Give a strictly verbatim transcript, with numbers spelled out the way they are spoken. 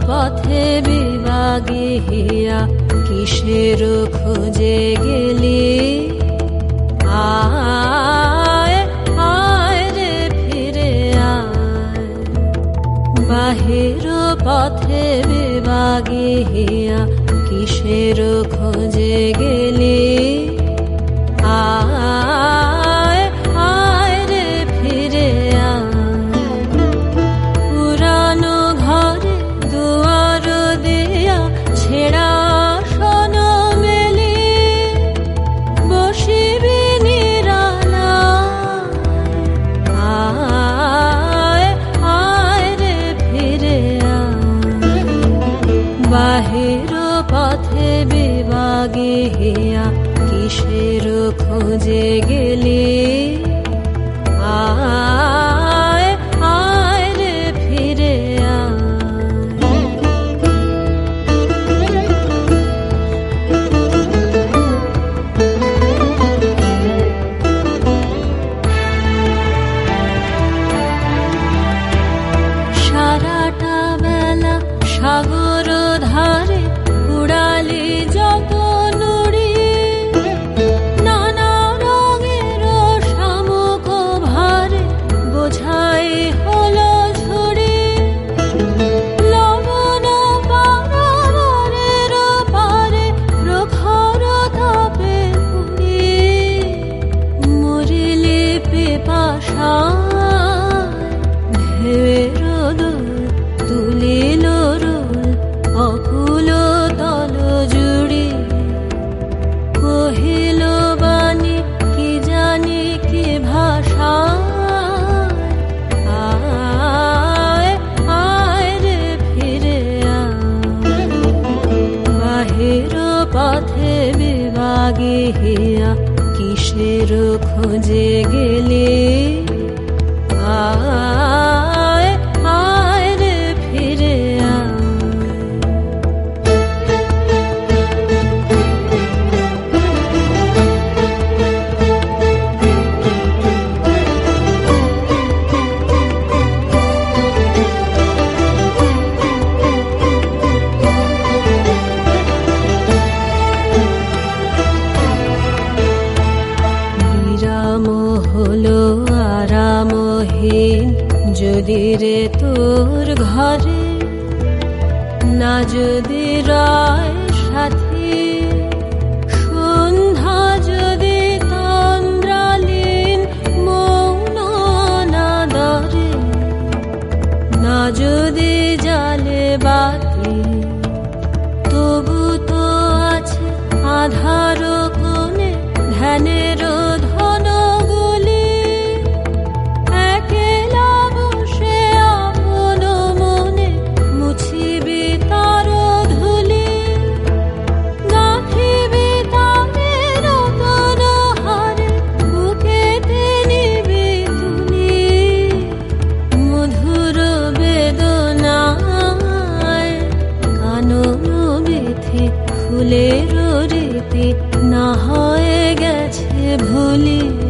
পথে বিভাগে হিয়া কিসের খোঁজে গেলি? আয় আয় রে ফিরে আয়, বাহির পথে বিভাগে হিয়া কিসের খোঁজে গেলি? আয় আয় রে ফিরে আয়, পুরানো ঘরে দুয়ার দিয়া ছেঁড়া শোন মেলি, বসিবি নিরালায়। আয় আয় রে ফিরে আয়, বাহির পথে বিভাগে হিয়া কিসের খোঁজে গেলি? আয় আয় রে ফিরে সারাটা বেলা সাগর ধারে উড়ালি যত নুড়ি, নানা রঙের শামুক ভারে বোঝাই হলো ঝুড়ি। লবণ পারাবারের পারে প্রখর তাপে পুড়ি, মরিলি পিপাসায় ঢেউয়ের দোল তুলিল রোল অকুল তল জুড়ি। কহিল বাণী কি জানি কি ভাষা, আয় আয় রে ফিরে আয়, বাহির পথে বিভাগে হিয়া কিসের খোঁজে গেলি? আয় আয় রে ফিরে আয়। বিরাম হলো আরামহীন যদি রে তোর ঘরে, না যদি রায় সাথী সন্ধ্যা যদি তন্দ্রালীন মৌন অনাদরে, না যদি জালে বাতি তবু তো আছে আধার কোণে ধ্যানের ধনগুলি। একেলা বসে আপন মনে মুছিবি তার ধুলি, গাঁথিবি তারে নতুন হারে বুকেতে নিবি তুলি। মধুর বেদনায় কানন বিথি ফুলের রীতি না হয়ে গেছে ভুলি।